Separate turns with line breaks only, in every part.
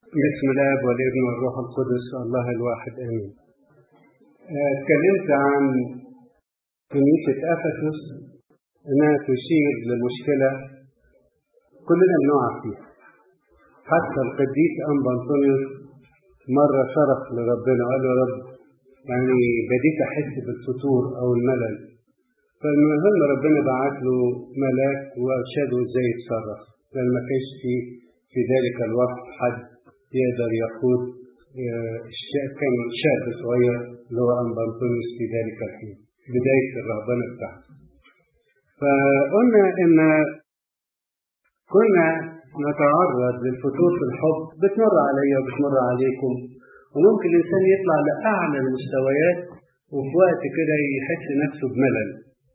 بسم الله والابن والروح القدس الله الواحد امين. اتكلمت عن كنيسة افسس انها تشير لمشكلة كلنا بنقع فيها. حتى القديس انبا انطونيوس مرة صرخ لربنا وقال له يا رب يعني بديت احس بالفتور او الملل، فالمهم ربنا بعت له ملاك وارشده ازاي يتصرف، لان ما كانش في ذلك الوقت حد يقدر يقود كان شاب صغير اللي هو أنبا أنطونيوس في ذلك الحين بداية الرهبنة بتاعته. فقلنا إن كنا نتعرض للفتور في الحب، بتمر عليا وبتمر عليكم، وممكن الإنسان يطلع لأعلى المستويات وفي وقت كده يحس نفسه بملل.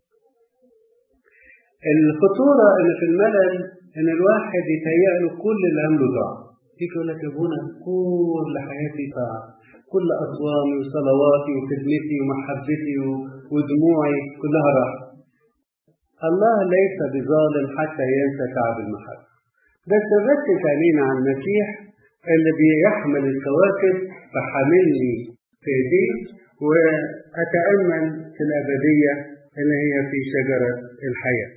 الخطورة إن في الملل إن الواحد يتهيأ له كل اللي عمله ضاع. فيك يقول لك يا ابونا كل حياتي ضاع، كل أصوامي وصلواتي وخدمتي ومحبتي ودموعي كلها راحت. الله ليس بظالم حتى ينسى تعب المحبة. بس نركز علينا على المسيح اللي بيحمل الكواكب فحاملني في ايديه، وأتأمل في الأبدية اللي هي في شجرة الحياة.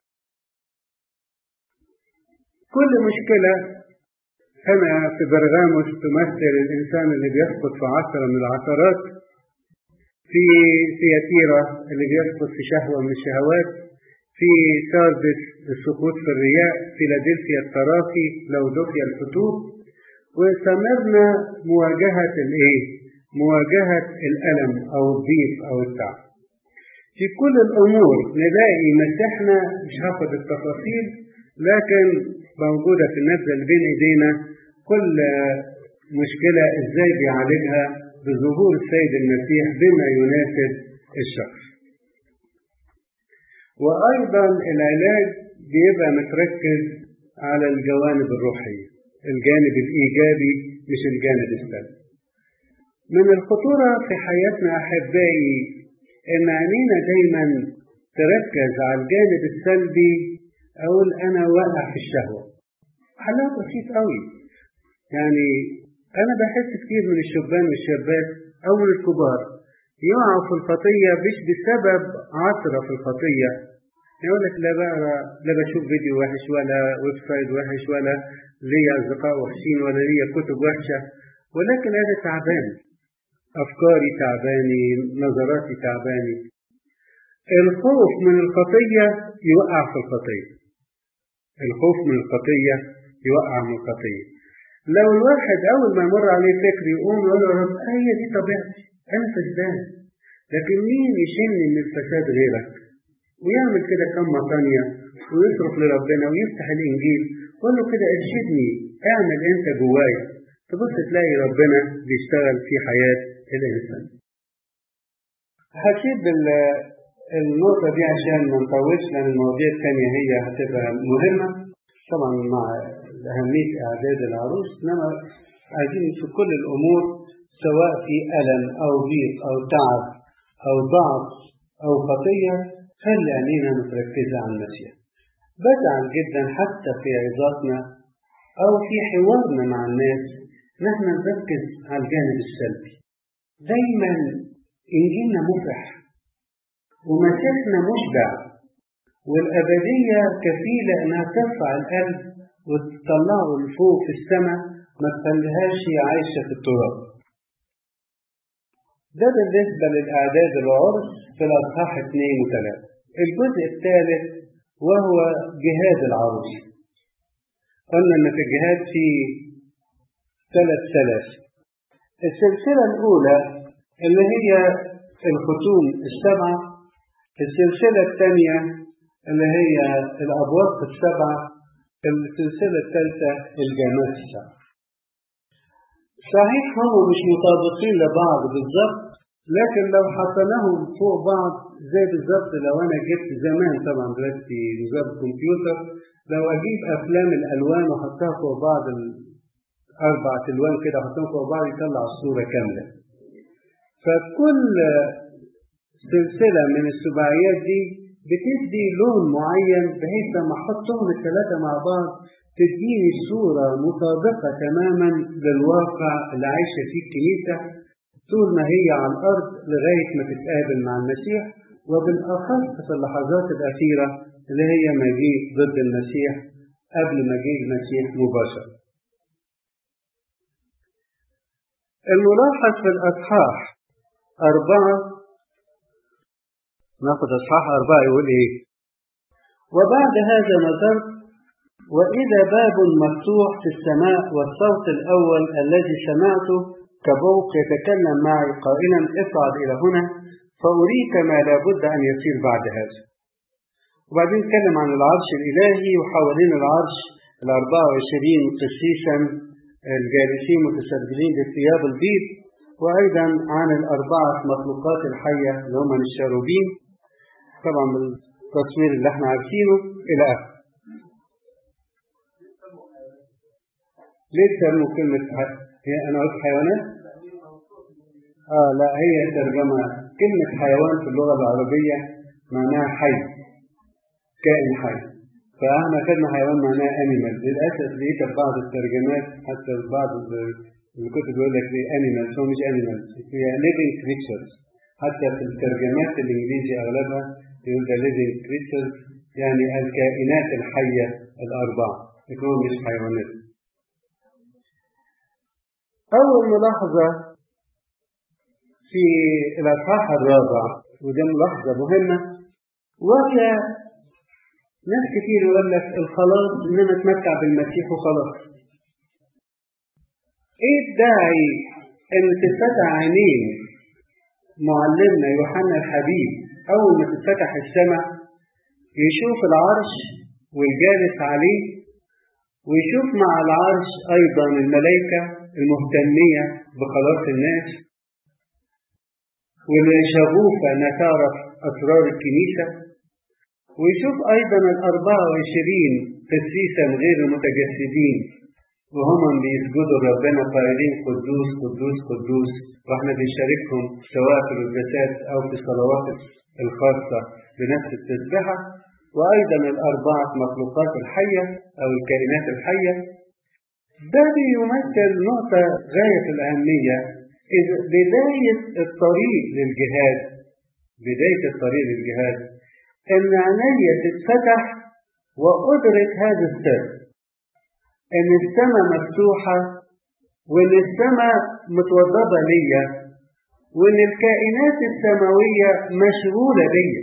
كل مشكلة هنا في برغاموس تمثل الإنسان اللي بيسقط في عثرة من العثرات، في سياتيرا اللي بيسقط في شهوة من الشهوات، في ساردس السقوط في الرياء، فيلادلفيا التراخي، لودوكيا الفتور. واستمرنا مواجهة مواجهة الألم أو الضيق أو التعب. في كل الأمور نلاقي مسيحنا، مش هاخد التفاصيل لكن موجودة في النبذة اللي بين ايدينا كل مشكلة ازاي بيعالجها بظهور السيد المسيح بما يناسب الشخص. وايضا العلاج بيبقى متركز على الجوانب الروحية، الجانب الايجابي مش الجانب السلبي. من الخطورة في حياتنا احبائي ان عينينا دايما تركز على الجانب السلبي، اقول انا واقع في الشهوة. حلها بسيط قوي، يعني انا بحس كتير من الشبان والشابات او من الكبار يقعوا في الخطية مش بسبب عثرة في الخطية، يقول لك لا بشوف فيديو وحش ولا ويب سايت وحش ولا ليا اصدقاء وحشين ولا ليا كتب وحشة، ولكن انا تعبان، افكاري تعباني، نظراتي تعباني. الخوف من الخطية يوقع في الخطية، الخوف من الخطية يوقع من الخطية. لو الواحد أول ما يمر عليه فكر يقوم يقول له رب هي دي طبيعتي، أنا فسدان، لكن مين يشيلني من الفساد غيرك؟ ويعمل كده كم ثانية ويصرف لربنا ويفتح الإنجيل ويقول له كده ارشدني، اعمل أنت جوايا، تبص تلاقي ربنا بيشتغل في حياة الإنسان. هسيب النقطة دي عشان ما نطولش، لأن المواضيع الثانية هي هتبقى مهمة طبعا مع أهمية إعداد العروس، إنما عايزين في كل الأمور سواء في ألم أو ضيق أو تعب أو ضعف أو خطية خلي عينينا متركزة على المسيح. بزعل جدا حتى في عظاتنا أو في حوارنا مع الناس نحن نركز على الجانب السلبي. دايما إنجيلنا مفرح ومسيحنا مشبع، والأبدية كفيلة أنها ترفع القلب وتطلعه لفوق في السماء، ما تخليهاش عايشة في التراب. ده بالنسبة للأعداد العرس في الأصحاح 2 و 3. الجزء الثالث وهو جهاد العروس. قلنا أن في الجهاد في 3 سلاسل. السلسلة الأولى اللي هي الختوم 7، السلسلة الثانية اللي هي الأبواق 7، السلسلة الثالثة الجامات 7. صحيح هم مش مطابقين لبعض بالضبط، لكن لو حطيناهم فوق بعض زي بالضبط لو أنا جبت زمان طبعا دلوقتي نظام الكمبيوتر، لو أجيب أفلام الألوان وحطها فوق بعض 4 ألوان كده حطهم فوق بعض يطلع الصورة كاملة. فكل سلسلة من السباعيات دي بتدي لون معين بحيث لما احطهم الثلاثة مع بعض تديني صورة مطابقة تماما للواقع اللي عايشة فيه الكنيسة طول ما هي على الأرض لغاية ما تتقابل مع المسيح، وبالأخص في اللحظات الأخيرة اللي هي مجيء ضد المسيح قبل مجيء المسيح مباشرة. الملاحظ في الأصحاح 4، ناخد أصحاح 4 يقول إيه؟ وبعد هذا نظرت وإذا باب مفتوح في السماء، والصوت الأول الذي سمعته كبوق يتكلم معي قائلا اصعد إلى هنا فأريك ما لابد أن يصير بعد هذا. وبعدين نتكلم عن العرش الإلهي وحوالين العرش 24 قسيسا الجالسين متسربلين بالثياب البيض، وأيضا عن 4 مخلوقات الحية اللي هم الشاروبين، طبعا بالتصوير اللي احنا عارفينه إلى آخره. ليه تسموا كلمة هي أنا قلت حيوانات؟ لا، هي ترجمة كلمة حيوان في اللغة العربية معناها حي، كائن حي، فاحنا خدنا حيوان معناها أنيمال. للأسف لقيت بعض الترجمات حتى بعض الكتب يقول لك أنيمال، هو مش أنيمال، هي living creatures. حتى في الترجمات الإنجليزي أغلبها يقول ده living creatures، يعني الكائنات الحية 4، لكن هو مش حيوانات. أول ملاحظة في الأصحاح 4، وده ملاحظة مهمة، وهي ناس كتير يقول لك الخلاص إننا نتمتع بالمسيح وخلاص. إيه الداعي إن تتفتح عينين معلمنا يوحنا الحبيب أول ما تتفتح السماء يشوف العرش والجالس عليه، ويشوف مع العرش أيضا الملائكة المهتمية بخلاص الناس واللي شغوفة أنها تعرف أسرار الكنيسة، ويشوف أيضا 24 قسيسا غير المتجسدين وهم بيسجدوا ربنا قائلين قدوس قدوس قدوس، واحنا بنشاركهم سواء في القداسات أو في الصلوات الخاصة بنفس التسبيحة، وأيضا 4 مخلوقات الحية أو الكائنات الحية. ده بيمثل نقطة غاية الأهمية، بداية الطريق للجهاد، بداية الطريق للجهاد إن عيني تتفتح وأدرك هذا السر، إن السماء مفتوحة، وإن السماء متوضبة ليا، وإن الكائنات السماوية مشغولة بيا.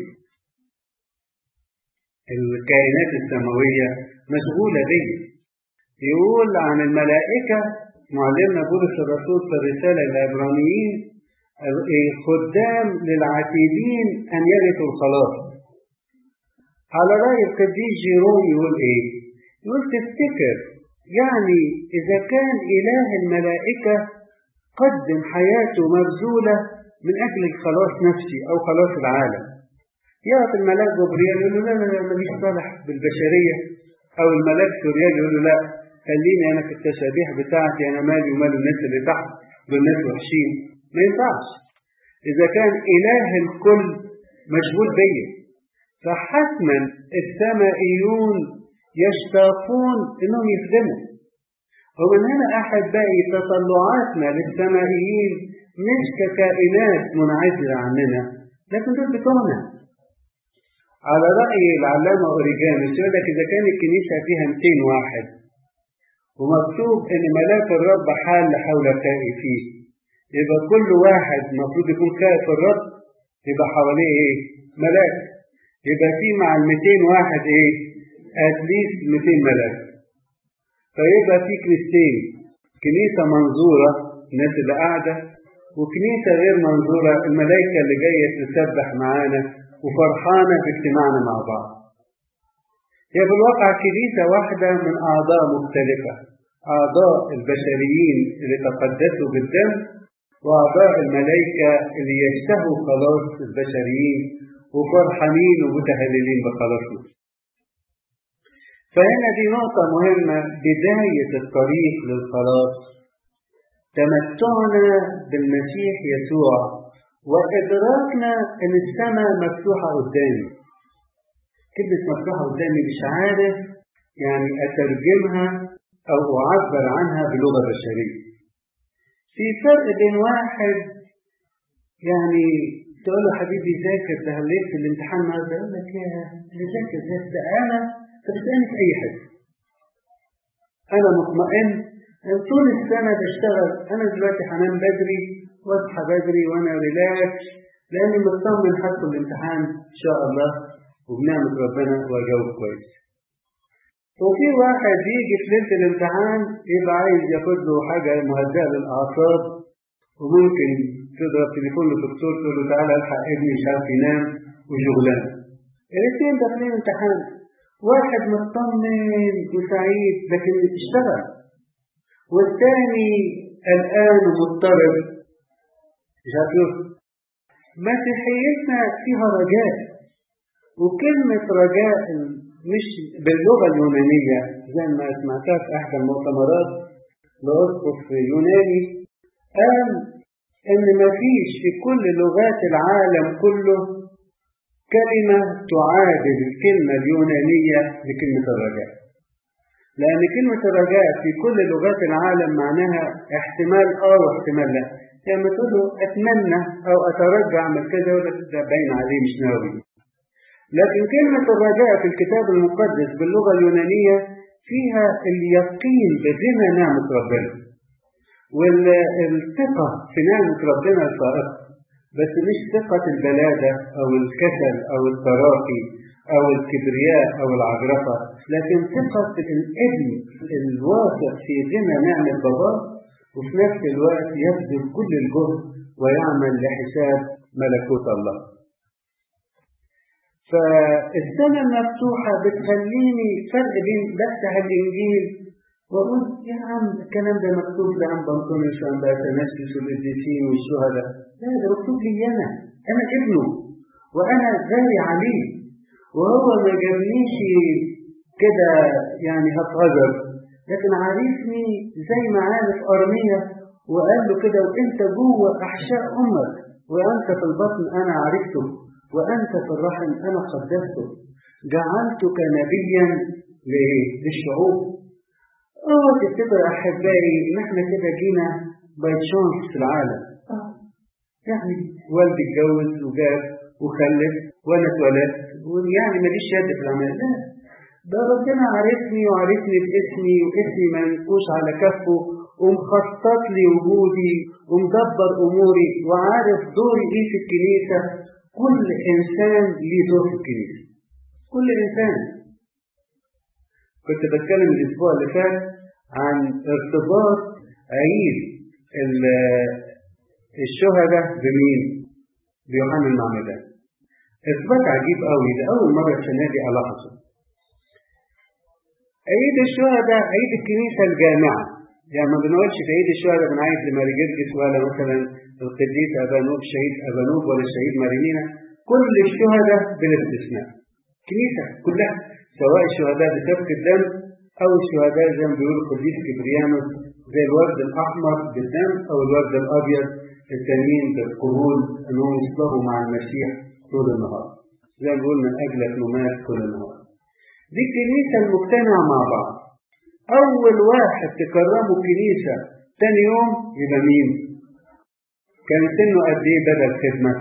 الكائنات السماوية مشغولة بيا. يقول عن الملائكة معلمنا بولس الرسول في الرسالة للعبرانيين خدام للعاتبين أن يرثوا الخلاص. على رأي القديس جيروم يقول إيه؟ يقول تفتكر يعني إذا كان إله الملائكة قدم حياته مبذولة من أجل الخلاص نفسي أو خلاص العالم، يقف الملاك جبريل يقول له لا لا لا مش صالح بالبشرية، أو الملاك سوريال يقول له لا خليني أنا في التشابيح بتاعتي، أنا مالي ومال الناس اللي تحت دول ناس وحشين. ما ينفعش إذا كان إله الكل مشغول بيا، فحتما السمائيون يشتاقون إنهم يخدموا. ومن هنا أحبائي تطلعاتنا للسمائيين مش ككائنات منعزلة عننا، لكن دول بتوعنا. على رأي العلامة أوريجانوس يقول لك إذا كان الكنيسة فيها 200 واحد ومكتوب إن ملاك الرب حال حول خائفيه، يبقى كل واحد المفروض يكون خائف الرب، يبقى حواليه إيه؟ ملاك. يبقى في مع 200 واحد إيه؟ أتليست 200 ملاك. فيبقى في كنيستين، كنيسة منظورة الناس اللي قاعدة، وكنيسة غير منظورة الملائكة اللي جاية تسبح معانا وفرحانة باجتماعنا مع بعض. هي في الواقع كنيسة واحدة من أعضاء مختلفة، أعضاء البشريين اللي تقدسوا بالدم، وأعضاء الملائكة اللي يشتهوا خلاص البشريين وفرحانين ومتهللين بخلاصنا. فهنا دي نقطة مهمة، بداية الطريق للخلاص تمتعنا بالمسيح يسوع وإدراكنا أن السماء مفتوحة قدامي. كلمة مفتوحة قدامي مش عارف يعني أترجمها أو أعبر عنها بلغة بشرية. في فرق بين واحد يعني تقول له حبيبي ذاكر ده ليك في الامتحان النهارده، يقول لك يا اللي ذاكر ده أنا تسألني في أي حاجة، أنا مطمئن طول السنة بشتغل، أنا دلوقتي هنام بدري واصحى بدري وأنا ريلاكس لأني مطمن هدخل الامتحان إن شاء الله وبنعمة ربنا وأجاوب كويس. وفي واحد يجي في ليلة الامتحان يبقى عايز ياخد له حاجة مهدئة للأعصاب، وممكن تضرب تليفون للدكتور تقول له تعالى الحق ابني مش عارف ينام وشغلانه. الاثنين داخلين امتحان، واحد مطمن وسعيد لكن اشتغل، والثاني قلقان ومضطرب مش عارف يوصل. مسيحيتنا فيها رجاء، وكلمة رجاء مش باللغة اليونانية زي ما سمعتها في أحد المؤتمرات لأسقف يوناني، قال إن ما فيش في كل لغات العالم كله كلمة تعادل الكلمة اليونانية لكلمة الرجاء، لأن كلمة الرجاء في كل لغات العالم معناها احتمال واحتمال لا. لما تقول له أتمنى أو أترجى أعمل كذا ولا كذا باين عليه مش ناوي. لكن كلمة الرجاء في الكتاب المقدس باللغة اليونانية فيها اليقين بغنى نعمة ربنا والثقة في نعمة ربنا الفائقة، بس مش ثقة البلادة أو الكسل أو التراخي أو الكبرياء أو العجرفة، لكن ثقة الابن الواثق في غنى نعمة باباه وفي نفس الوقت يبذل كل الجهد ويعمل لحساب ملكوت الله. فالسنة المفتوحة بتخليني فرق بين بفتح الإنجيل وأقول يا عم الكلام ده مكتوب لعم بنطونيوس وعم بأتناسيوس والقديسين والشهداء، لا ده مكتوب لي أنا ابنه وأنا غالي عليه، وهو ما جابنيش كده يعني هتغجر، لكن عارفني زي ما عارف أرمية وقال له كده وأنت جوه أحشاء أمك وأنت في البطن أنا عرفته وأنت في الرحم أنا قدسته جعلتك نبيا للشعوب. تفتكر أحبائي إن احنا كده جينا باي تشانس في العالم، يعني والدي اتجوز وجاب وخلف وانا اتولدت ويعني ماليش يد في العمل، لا ده ربنا عارفني وعارفني باسمي واسمي ما ينقوش على كفه ومخطط لي وجودي ومدبر اموري وعارف دوري ايه في الكنيسه. كل انسان ليه دور في الكنيسه، كل انسان. كنت بتكلم الاسبوع اللي فات عن ارتباط عيد الشهداء بمين؟ بيوحنا المعمدان. ارتباط عجيب قوي، ده اول مره السنه دي الاحظه. عيد الشهداء عيد الكنيسه الجامعه، يعني ما بنقولش في عيد الشهداء بنعيد لماري جرجس ولا مثلا القديس ابانوب شهيد ابانوب ولا الشهيد مارينينا، كل الشهداء بلا استثناء الكنيسه كلها، سواء الشهداء بسفك الدم او الشهداء زي ما بيقول القديس كبريانوس زي الورد الاحمر بالدم او الورد الابيض التانيين بالقبول انهم يصلحوا مع المسيح طول النهار، زي ما بيقول من اجلك نمات كل النهار. دي الكنيسه المجتمعه مع بعض. اول واحد تكرمه الكنيسه تاني يوم يبقى مين؟ كان سنه قد ايه بدا الخدمه؟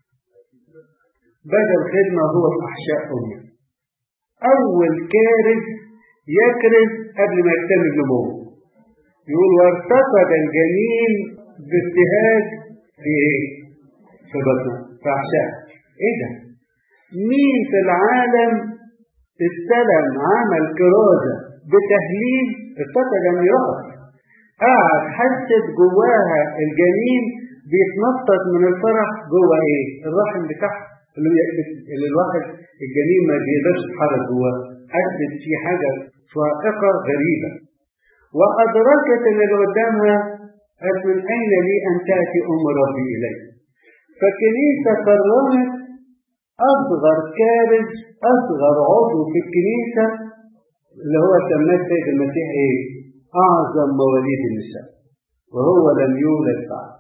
بدا الخدمه هو في احشاء امه. اول كارث يكرز قبل ما يكتمل نموه، يقول وارتقد الجنين بابتهاج في ايه؟ في بطنه في احشاء. ايه ده؟ مين في العالم استلم عمل كرازه بتهليل ارتقد ان يرقص، قاعد حست جواها الجنين بيتنطط من الفرح جوه ايه؟ الرحم بتاعها اللي الواحد الجنين ما بيقدرش يتحرك جواه، حست في حاجه فائقه غريبه، وادركت ان اللي قدامها قالت من اين لي ان تاتي ام ربي الي. فالكنيسه كرمت اصغر كارث اصغر عضو في الكنيسه اللي هو سماه السيد المسيح ايه؟ اعظم مواليد النساء، وهو لم يولد بعد.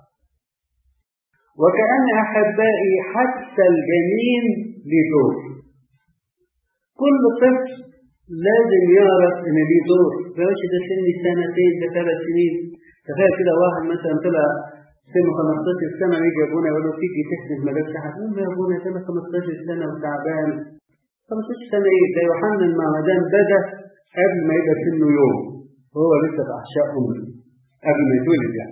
وكأن احبائي حتى الجنين له دور، كل طفل لازم يعرف ان ليه دور. مش ده سن سنتين ده 3 سنين. تخيل كده واحد مثلا طلع سن 15 سنه يجي ابونا يقول له تيجي تحدث مدرسه هتقول له يا ابونا انا 15 سنه وتعبان. 15 سنه ايه ده؟ يوحنا المعمدان بدا قبل ما يبقى سنه يوم، وهو لسه في احشاء امه قبل ما يتولد يعني.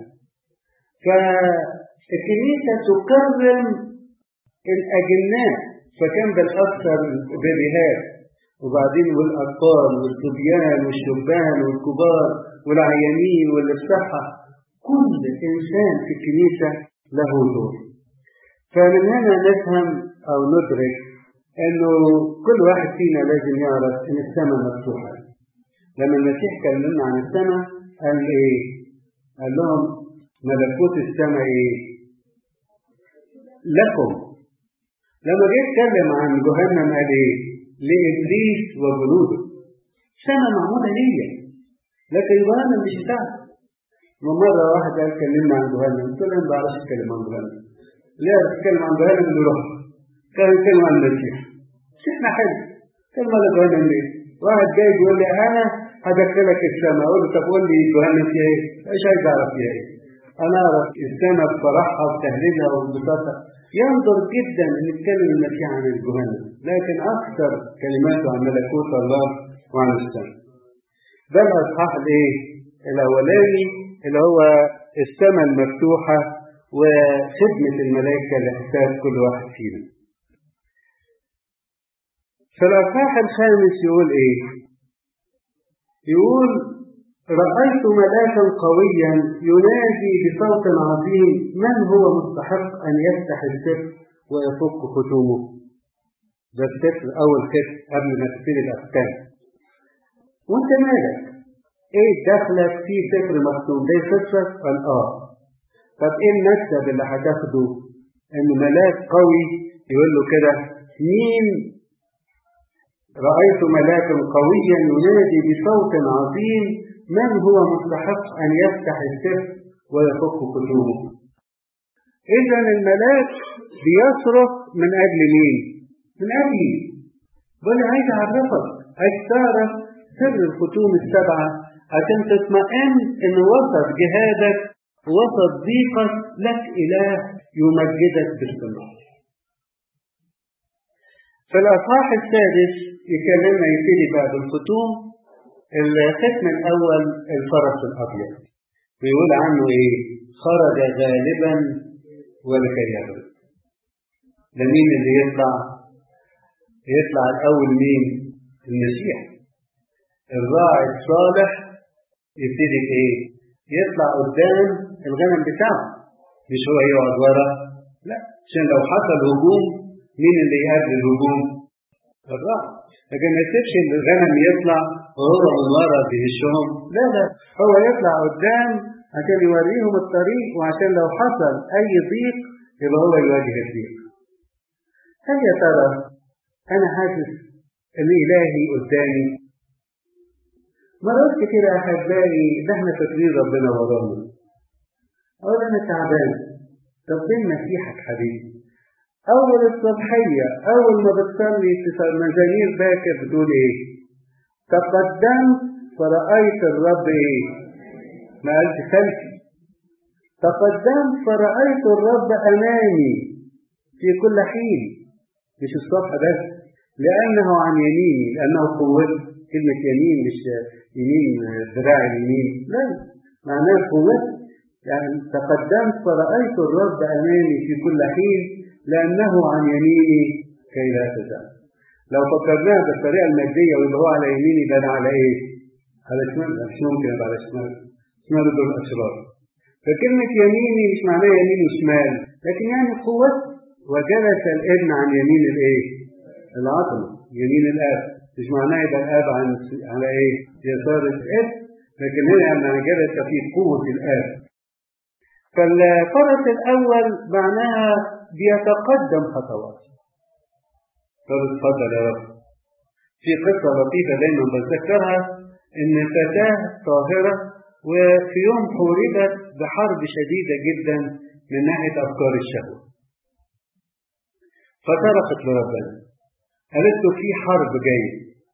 فالكنيسه تكرم الاجناء، فكان بالاكثر بيبيهات، وبعدين والاطفال والصبيان والشبان والكبار والعيانين واللي بصحه. كل انسان في الكنيسه له دور. فمن هنا نفهم او ندرك انه كل واحد فينا لازم يعرف ان السماء مفتوحه. لما المسيح كلمنا عن السماء قال ايه؟ قال لهم ملكوت السماء ايه؟ لكم. لما جه يتكلم عن جهنم قال ايه؟ لابليس وجنوده. السماء معموله ليا، لكن جهنم مش بتاعتي. ومره واحد قال كلمنا عن جهنم، قلت له ما بعرفش اتكلم عن جهنم. ليه بتتكلم عن جهنم؟ اللي روح كان يتكلم عن المسيح. شفنا حلو كلمه على جهنم ليه؟ واحد جاي يقول لي انا هدخلك السماء، اقول له طب قول لي جهنم فيها ايه؟ ايش عايز اعرف فيها ايه؟ انا اعرف السماء بفرحها وتهليلها وانبساطها. ينظر جدا ان يتكلم المسيح عن الجهنم، لكن اكثر كلماته عن ملكوت الله وعن السماء. ده الاصحاح الايه؟ الاولاني اللي هو السماء المفتوحه وخدمه الملائكه لاحساس كل واحد فينا. في الاصحاح الخامس يقول ايه؟ يقول رأيت ملاكا قويا ينادي بصوت عظيم من هو مستحق أن يفتح السفر ويفك ختومه. ده السفر أول سفر قبل ما تبتدي الأختام. وانت مالك؟ ايه دخلك في سفر مختوم؟ ده سفرك؟ قال طب ايه المكسب اللي هتاخده؟ ان ملاك قوي يقول له كده مين؟ رأيت ملاكا قويا ينادي بصوت عظيم من هو مستحق أن يفتح السفر ويفك ختومه. إذن الملاك بيصرخ من أجل مين؟ من أجلي. بقول عايز أعرفك، عايز تعرف سر الختوم السبعة عشان تطمئن إن وسط جهادك وسط ضيقك لك إله يمجدك باستمرار. في الأصحاح السادس يكلمنا يبتدي بعد الختوم الختم الأول الفرس الأبيض، بيقول عنه إيه؟ خرج غالبا ولكي يغلب. ده مين اللي يطلع؟ يطلع الأول مين؟ المسيح. الراعي الصالح يبتدي إيه؟ يطلع قدام الغنم بتاعه، مش هو يقعد ورا، لا، عشان لو حصل هجوم مين اللي يقابل الهجوم؟ الراعي. لكن ما يسيبش الغنم يطلع وهو من ورا بيهشهم، لا هو يطلع قدام عشان يوريهم الطريق، وعشان لو حصل أي ضيق يبقى هو يواجه الضيق. هل يا ترى أنا حاسس إن إلهي قدامي؟ مرات كتير أحبائي ده احنا فاكرين ربنا ورانا. أقول أنا تعبان، طب فين مسيحك حبيبي؟ أول الصبحية أول ما بتصلي في مزامير باكر بتقول إيه؟ تقدمت فرأيت الرب إيه؟ ما قالش خلفي. تقدمت فرأيت الرب أمامي في كل حين. مش الصبح بس، لأنه عن يميني، لأنه قوتي. كلمة يمين مش يمين ذراع اليمين، لا، معناه قوتي. يعني تقدمت فرأيت الرب أمامي في كل حين لأنه عن يميني كي لا تزال. لو فكرناها بالطريقة المادية واللي هو على يميني ده على إيه؟ على شمال، مش ممكن يبقى على شمال. شمال دول أشرار. فكلمة يميني مش معناها يمين وشمال، لكن يعني قوتي. وجلس الابن عن يمين الإيه؟ العظمة، يمين الآب. مش معناه يبقى الآب على إيه؟ يسار الابن، لكن هنا يعني جلس في قوة الآب. فالفرس الأول معناها بيتقدم خطوات. طب اتفضل يا رب. في قصة لطيفة دايما بتذكرها، إن فتاة طاهرة وفي يوم حوربت بحرب شديدة جدا من ناحية أفكار الشهوة، فصرخت لربنا قالت له في حرب جاية،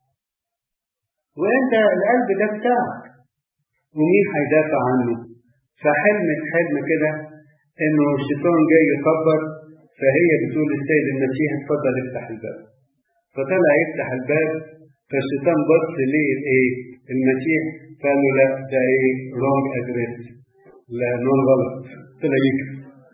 وانت القلب ده بتاعك، ومين هيدافع عنه؟ فحلمت حلم كده انه الشيطان جاي يخبر، فهي بتقول للسيد المسيح اتفضل افتح الباب. فطلع يفتح الباب، فالشيطان بص ليه المسيح، قال له لا ده رونج ادريس، لا نون غلط، طلع يجري.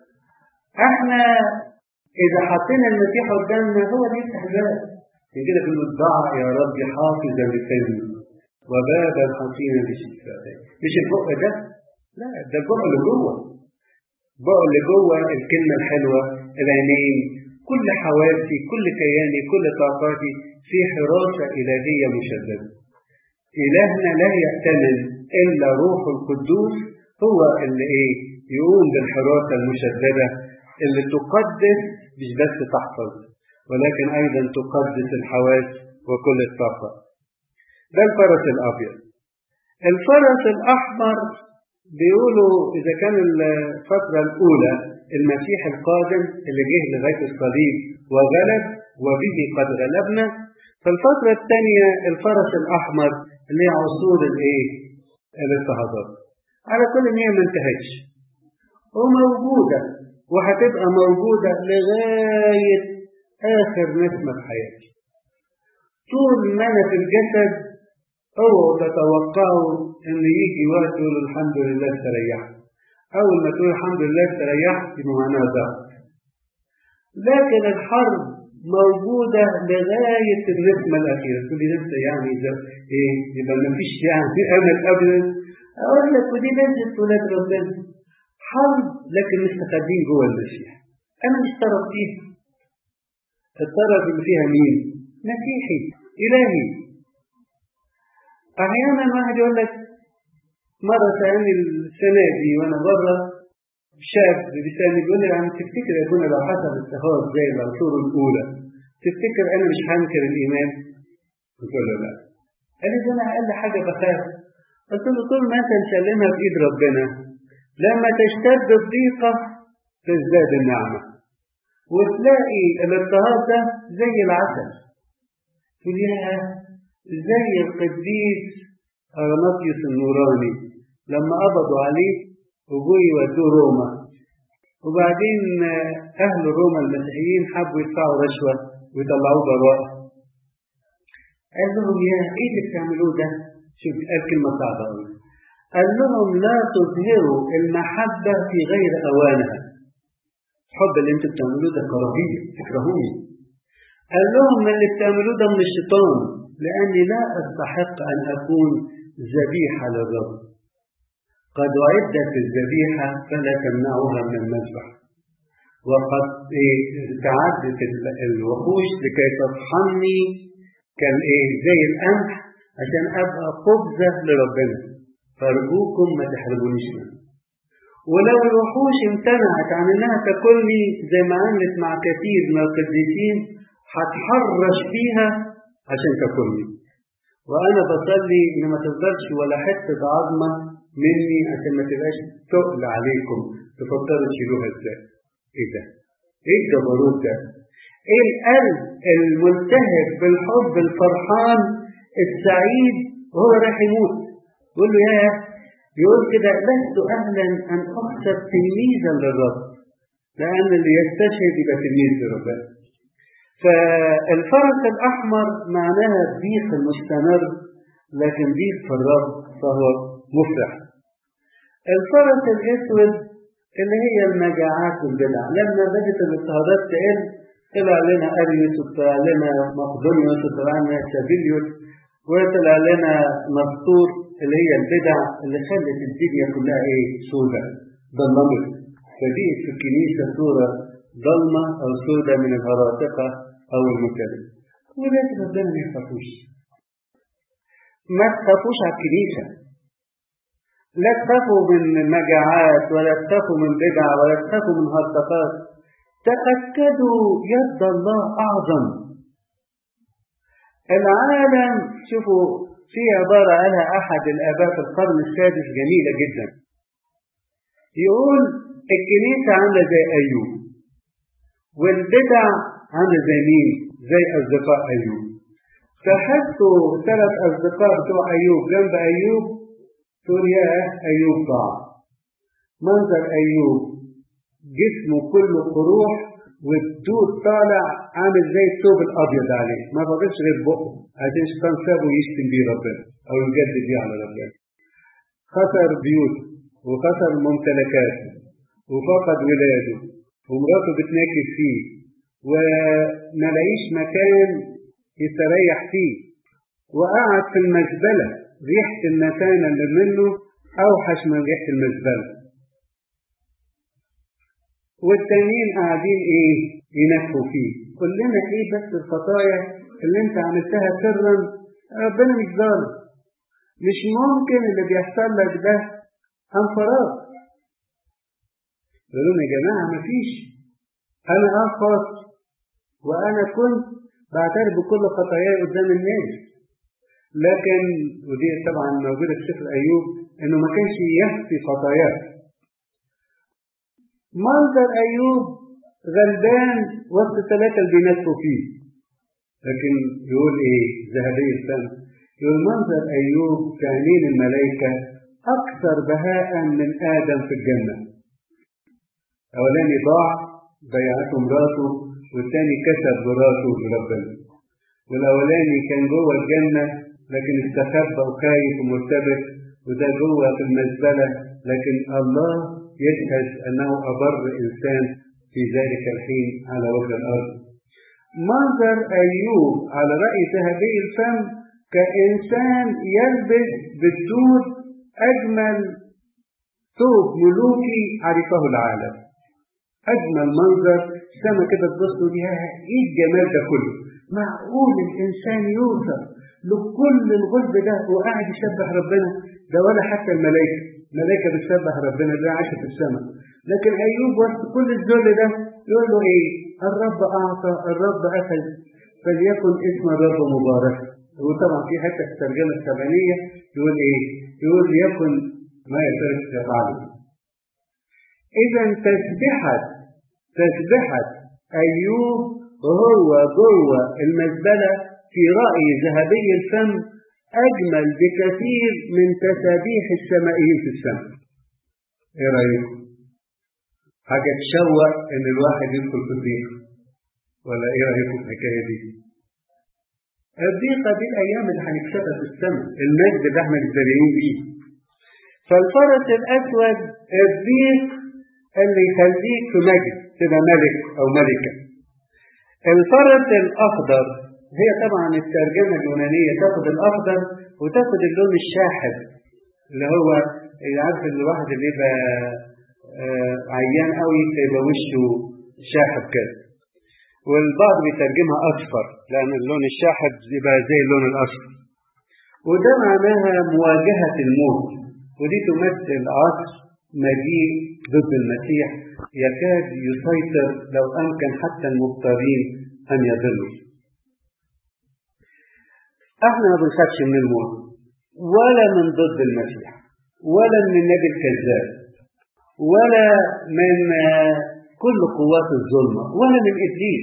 احنا اذا حطينا المسيح قدامنا هو اللي يفتح الباب. عشان كده بنقول ضع يا رب حافظا لساني وبابا حصينا لشفائي. مش البق ده، لا ده البق اللي جوه، البق اللي جوه الكلمه الحلوه، العينين، كل حواسي، كل كياني، كل طاقاتي في حراسه الهيه مشدده. الهنا لا يأتمن الا روح القدوس، هو اللي يقوم بالحراسه المشدده اللي تقدس، مش بس تحفظ ولكن ايضا تقدس الحواس وكل الطاقه. ده الفرس الابيض. الفرس الاحمر بيقولوا اذا كان الفتره الاولى المسيح القادم اللي جه لغايه الصليب وغلب وبه قد غلبنا، فالفتره الثانيه الفرس الاحمر اللي هي عصور الاضطهادات. على كل ان هي ما انتهتش وموجوده وهتبقى موجوده لغايه اخر نسمه في حياتي. طول ما انا في الجسد اوعوا تتوقعوا ان يجي وقت تقول الحمد لله استريحت. اول ما تقول الحمد لله استريحت يبقى معناها ضعف. لكن الحرب موجوده لغايه الرسمه الاخيره. تقول لي لسه يعني يبقى ما فيش يعني امل ابدا. اقول لك ودي لازم ولاد ربنا حرب، لكن مستخبين جوه المسيح. انا مش طرف فيها. الطرف اللي فيها مين؟ مسيحي الهي. احيانا واحد يقول لك، مره سالني السنه دي وانا بره شاب بيسالني بيقول لي عم تفتكر يا ابونا لو حصل اضطهاد زي العصور الاولى تفتكر انا مش هنكر الايمان؟ قلت له لا. قال لي ده انا اقل حاجه بخاف. قلت له طول ما انت مسلمها بايد ربنا لما تشتد الضيقه تزداد النعمه وتلاقي الاضطهاد ده زي العسل. تقول يا زي القديس أرناطيوس النوراني لما قبضوا عليه وجوا يودوه روما، وبعدين أهل روما المسيحيين حبوا يدفعوا رشوة ويطلعوه براءة. قال لهم يا إيه اللي بتعملوه ده؟ شوف قال كلمة صعبة أوي. قال لهم لا تظهروا المحبة في غير أوانها. الحب اللي انتوا بتعملوه ده كراهية، تكرهوني. قال لهم اللي بتعملوه ده من الشيطان، لأني لا أستحق أن أكون ذبيحة للرب. قد أعدت الذبيحة فلا تمنعوها من المذبح، وقد تعدت الوحوش لكي تطحني زي القمح عشان أبقى خبزة لربنا، فأرجوكم ما تحرمونيش منه. ولو الوحوش امتنعت عن انها تاكلني زي ما عملت مع كثير من القديسين هتحرش فيها عشان تاكلني، وانا بصلي ان ما تفضلش ولا حته عظمه مني عشان ما تبقاش تقل عليكم تفكروا تشيلوها ازاي. ايه ده؟ ايه الجبروت ده؟ ايه القلب الملتهب بالحب الفرحان السعيد وهو رايح يموت يقول له يا يقول كده لست أهلا أن أحسب تلميذا للرب، لأن اللي يستشهد يبقى تلميذ لربنا. فالفرس الأحمر معناها الضيق المستمر، لكن ضيق في الرب فهو مفرح. الفرس الأسود اللي هي المجاعات والبدع، لما بدت الاضطهادات تقل طلع لنا أريوس وطلع لنا مقدونيوس وطلع لنا سابيليوس وطلع لنا مسطور اللي هي البدع اللي خلت الدنيا كلها سودة ضلمت. فبقت في الكنيسة صورة ضلمة أو سودة من الهراطقة أو المبتدئ. ولكن ربنا ما يخافوش، ما تخافوش على الكنيسة، لا تخافوا من مجاعات ولا تخافوا من بدع ولا تخافوا من هرطقات. تأكدوا يد الله أعظم. العالم شوفوا في عبارة قالها أحد الآباء في القرن السادس جميلة جدا، يقول الكنيسة عاملة زي أيوب والبدع عاملة زي مين؟ زي أصدقاء أيوب. فحسوا 3 أصدقاء بتوع أيوب جنب أيوب، تقول يا أيوب ضاع. منظر أيوب جسمه كله قروح والدود طالع عامل زي الثوب الأبيض عليه، ما فضلش غير بقه عشان الشيطان سابه يشتم بيه ربنا أو يجدد بيه على ربنا. خسر بيوته وخسر ممتلكاته وفقد ولاده ومراته بتناكب فيه وما لاقيش مكان يستريح فيه، وقعد في المزبلة. ريحة المثانة اللي منه أوحش من ريحة المزبلة. والتانيين قاعدين إيه؟ ينكفوا فيه. كلنا إيه بس الخطايا اللي أنت عملتها سرا، ربنا مش ظالم. مش ممكن اللي بيحصل لك ده عن فراغ. يقولون يا جماعة مفيش، أنا خاص وأنا كنت بعترف بكل خطاياي قدام الناس. لكن ودي طبعا موجودة في سفر أيوب إنه ما كانش يخفي خطاياه. منظر أيوب غلبان وسط 3 اللي بينكفوا فيه، لكن يقول إيه ذهبي الفم، يقول منظر أيوب في عينين الملائكة أكثر بهاء من آدم في الجنة. أولاني ضاع ضيعته مراته، والثاني كسب مراته لربنا. والأولاني كان جوه الجنة لكن استخبى وخايف ومرتبك، وده جوه في المزبلة، لكن الله يشهد أنه أبر إنسان في ذلك الحين على وجه الأرض. منظر أيوب على رأي ذهبي الفم كإنسان يلبس بالدود أجمل ثوب ملوكي عرفه العالم. أجمل منظر، سما كده تبصوا ليها، إيه الجمال ده كله؟ معقول الإنسان يوصل لكل الغلب ده وقاعد يسبح ربنا؟ ده ولا حتى الملائكة بتسبح ربنا، ده عايشة في السماء. لكن أيوب وسط كل الذل ده يقول له إيه؟ الرب أعطى الرب أخذ فليكن اسم الرب مبارك. وطبعا في حتة في الترجمة السبعينية يقول إيه؟ يقول يكن ما يترك يفعله. إذا تسبحت أيوب وهو جوه المزبلة في رأي ذهبي الفم أجمل بكثير من تسابيح السمائيين في السماء. إيه رأيكم؟ حاجة تشوق إن الواحد يدخل في الضيقة، ولا إيه رأيكم في الحكاية دي؟ الضيقة دي الأيام اللي هنكسبها في السماء، المجد ده احنا متداريين بيه. فالفرس الأسود الضيق اللي يخليك في مجد تبقى ملك أو ملكة. الفرس الأخضر هي طبعا الترجمة اليونانية تاخد الأخضر وتاخد اللون الشاحب، اللي هو عارف الواحد اللي يبقى عيان قوي يبقى وشه شاحب كده، والبعض بيترجمها أصفر لأن اللون الشاحب يبقى زي اللون الأصفر، وده معناها مواجهة الموت. ودي تمثل عصر مجيء ضد المسيح يكاد يسيطر لو أمكن حتى المضطرين أن يضلوا. احنا ما بنخافش من الموت ولا من ضد المسيح ولا من النبي الكذاب ولا من كل قوات الظلمة ولا من إبليس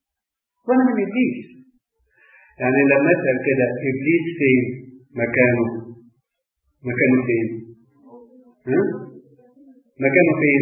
يعني لما أسأل كده إبليس فين مكانه فين؟ مكانه فين؟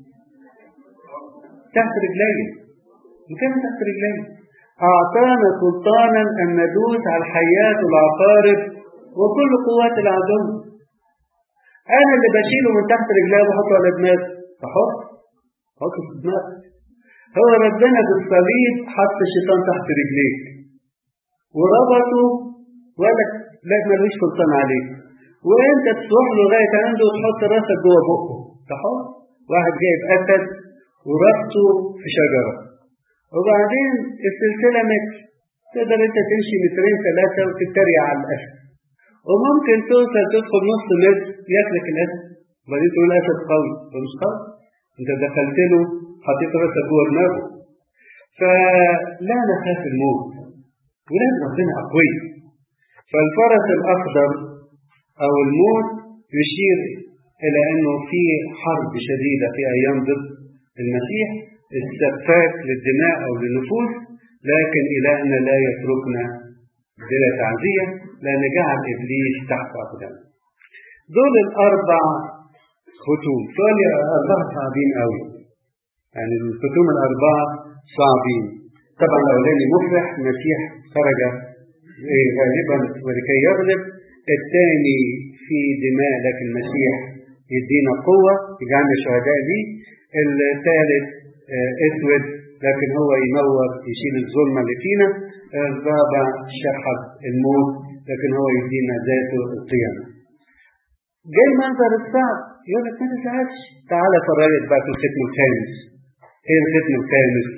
تحت رجلي. مكانه تحت رجلي. أعطانا سلطانا أن ندوس على الحيات والعقارب وكل قوات العدو. أنا اللي بشيله من تحت رجلي وبحطه على دماغي. حط في دماغك. هو ربنا بالصليب حط الشيطان تحت رجليك وربطه وقال لك لا ملوش سلطان عليك، وانت تروح له لغايه عنده وتحط راسك جوه بقه. تحط واحد جايب اسد وربطه في شجره، وبعدين السلسله متر، تقدر انت تمشي 2-3 وتتريق على الاسد، وممكن توصل تدخل نص متر ياكلك الاسد، وبعدين تقول الاسد قوي ومش قوي، انت دخلت له حطيت راسك جوه دماغه. فلا نخاف الموت ولازم ربنا اقوي. فالفرس الاخضر او الموت يشير الى انه في حرب شديده في ايام ضد المسيح، السفاك للدماء او للنفوس، لكن إلهنا لا يتركنا بلا تعزية، لأن جعل إبليس تحت أقدامنا. دول الأربع ختوم. سؤال أربعة صعبين قوي، يعني الختوم الأربعة صعبين. طبعا الأولاني مفرح، المسيح خرج غالبا ولكي يغلب. الثاني في دماء لكن المسيح يدينا قوة يجعلنا شهداء ليه. الثالث اسود لكن هو ينور يشيل الظلمة اللي فينا. الرابع شحذ الموت لكن هو يدينا ذاته القيامة. جاي منظر الصعب يقول لك ما تزعلش، تعالى فرجت بقى في الختم الخامس. ايه الختم الخامس؟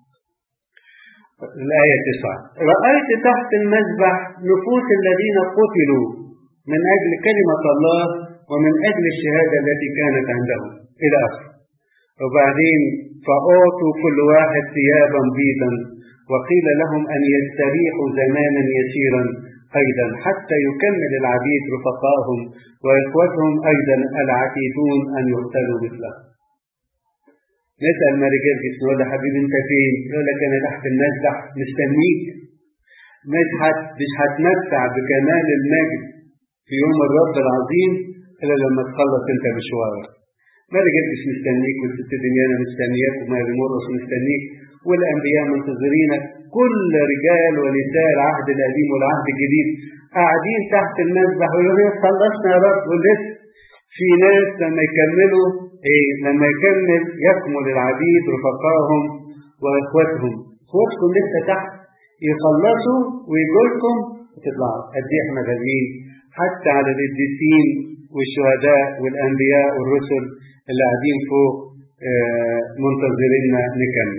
الآية 9: رأيت تحت المذبح نفوس الذين قتلوا من أجل كلمة الله ومن أجل الشهادة التي كانت عندهم إلى آخره. وبعدين فأعطوا كل واحد ثيابا بيضا، وقيل لهم أن يستريحوا زمانا يسيرا أيضا حتى يكمل العبيد رفقائهم وإخوتهم أيضا العتيدون أن يقتلوا مثلهم. نسأل ماري جرجس نقول له حبيبي أنت فين؟ يقول لك أنا تحت المذبح مستنيك، مش هتمتع بكمال المجد في يوم الرب العظيم إلا لما تخلص أنت مشوارك. ماري جرجس مستنيك، والست دنيانا مستنياك، وماري مرقس مستنيك، والأنبياء منتظرينك، كل رجال ونساء العهد القديم والعهد الجديد قاعدين تحت المذبح ويقولوا خلصنا يا رب. ولسه في ناس لما يكملوا لما يكمل العبيد رفقائهم واخواتهم. اخواتكم لسه تحت يخلصوا ويقول لكم وتطلعوا. قد ايه احنا غاليين حتى على القديسين والشهداء والانبياء والرسل اللي قاعدين فوق منتظريننا نكمل.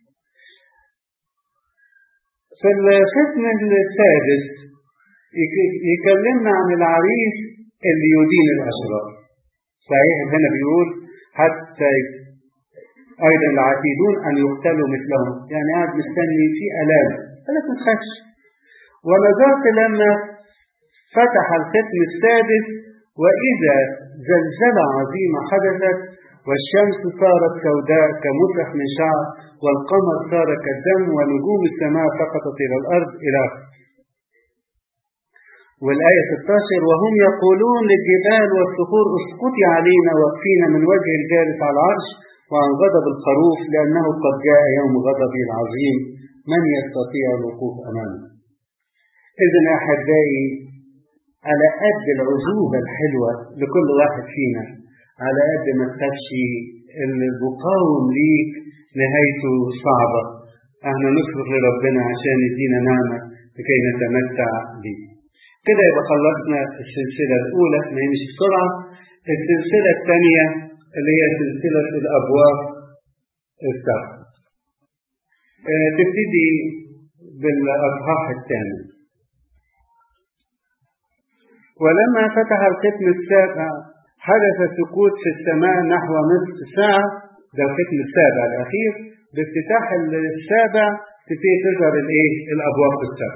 في الختم السادس يكلمنا عن العريس اللي يدين الأشرار. صحيح هنا بيقول حتى أيضا العتيدون أن يقتلوا مثلهم، يعني قاعد مستني في ألام فلا تنخش. ونظرت لما فتح الختم السادس وإذا زلزلة عظيمة حدثت، والشمس صارت سوداء كمسح من شعر، والقمر صار كالدم، ونجوم السماء سقطت إلى الأرض إلى آخره. والآية 16: وهم يقولون للجبال والصخور اسقطي علينا واكفينا من وجه الجالس على العرش وعن غضب الخروف، لأنه قد جاء يوم غضبه العظيم، من يستطيع الوقوف أمامه. إذن يا أحبائي، على قد العزوبة الحلوة لكل واحد فينا، على قد ما تخافش المقاوم ليك نهايته صعبة. احنا نشكر لربنا عشان يدينا نعمة لكي نتمتع به. كده يبقى خلصنا السلسلة الأولى، نمشي بسرعة. السلسلة الثانية اللي هي سلسلة الأبواب السبع، تبتدي بالأصحاح الثامن. ولما فتح الختم السابع حدث سكوت في السماء نحو نصف ساعة. ده الختم السابع الأخير. بافتتاح السابع تبتدي تظهر الأبواب السبع.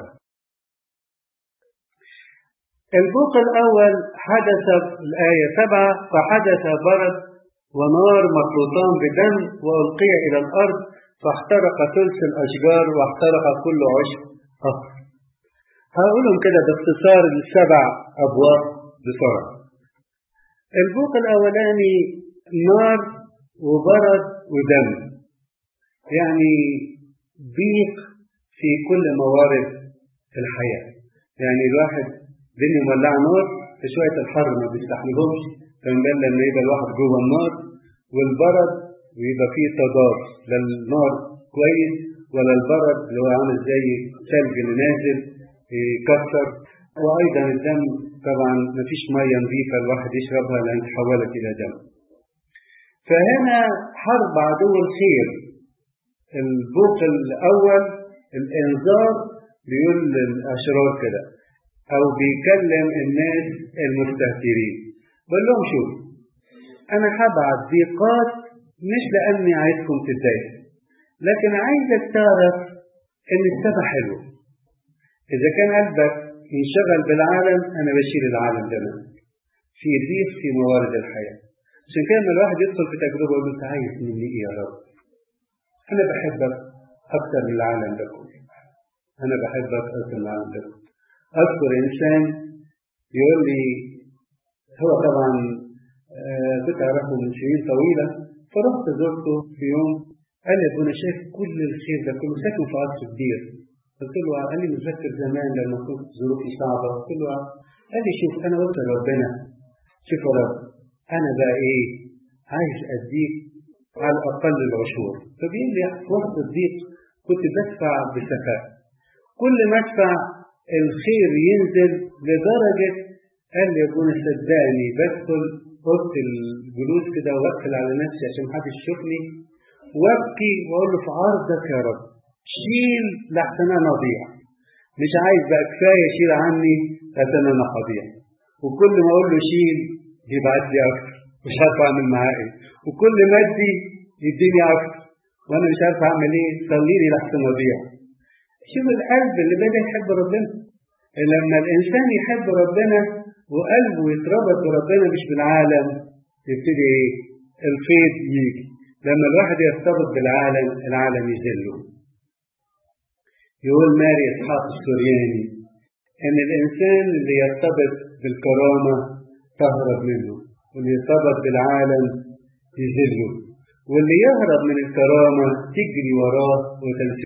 البوق الأول حدث الآية 7: فحدث برد ونار مخلوطان بدم وألقي إلى الأرض، فاحترق ثلث الأشجار واحترق كل عشب أخر. هقولهم كده باختصار السبع أبواب بسرعة. البوق الأولاني نار وبرد ودم، يعني ضيق في كل موارد الحياة. يعني الواحد الدنيا مولعة نار، في شوية الحر ما بيستحملهمش، فنقال لما يبقى الواحد جوه النار. والبرد ويبقى فيه تضاد، لا النار كويس ولا البرد اللي هو عامل زي ثلج اللي نازل يكسر. وأيضا الدم طبعا مفيش مية نظيفة الواحد يشربها لأن تحولت إلى دم. فهنا حرب عدو الخير. البوق الأول الإنذار بيقول للأشرار كده، أو بيكلم الناس المستهترين، بقول لهم شوف أنا هبعت ضيقات مش لأني عايزكم تتضايقوا، لكن عايزك تعرف إن السبع حلوة. إذا كان قلبك ينشغل بالعالم أنا بشيل العالم ده في ضيق في موارد الحياة. عشان كده لما الواحد يدخل في تجربة يقول أنت عايز مني إيه يا رب؟ أنا بحبك أكتر من العالم ده كله. أنا بحب أتقاسم مع الناس. أذكر إنسان يقول لي، هو طبعا كنت أعرفه من سنين طويلة، فرحت زرته في يوم، قال لي أنا شايف كل الخير ده كله، ساكن في قصر كبير. قلت له، قال لي متذكر زمان لما كنت ظروفي صعبة. قلت له، قال لي شوف، أنا قلت لربنا شوف يا رب، أنا بقى إيه عايز أديك على الأقل العشور. فبيقول لي في وقت الضيق كنت بدفع بسخاء، كل ما أدفع الخير ينزل لدرجة، قال لي يا ابونا صدقني بدخل اوضه الجلوس كده واقفل على نفسي عشان محدش يشوفني وابكي واقول له في عرضك يا رب شيل لحسن انا اضيع، مش عايز بقى، كفايه شيل عني لحسن انا هضيع. وكل ما اقول له شيل يبعت لي اكتر، مش عارف اعمل معاه ايه، وكل ما ادي يديني اكتر وانا مش عارف اعمل ايه، صلي لي لحسن اضيع. شوف القلب اللي بدا يحب ربنا. لما الانسان يحب ربنا وقلبه يتربط بربنا مش بالعالم، يبتدي ايه؟ الفيض يجي. لما الواحد يرتبط بالعالم العالم يذله. يقول ماري إسحاق السورياني ان الانسان اللي يرتبط بالكرامة تهرب منه، واللي يرتبط بالعالم يذله، واللي يهرب من الكرامة تجري وراه وتنسيه.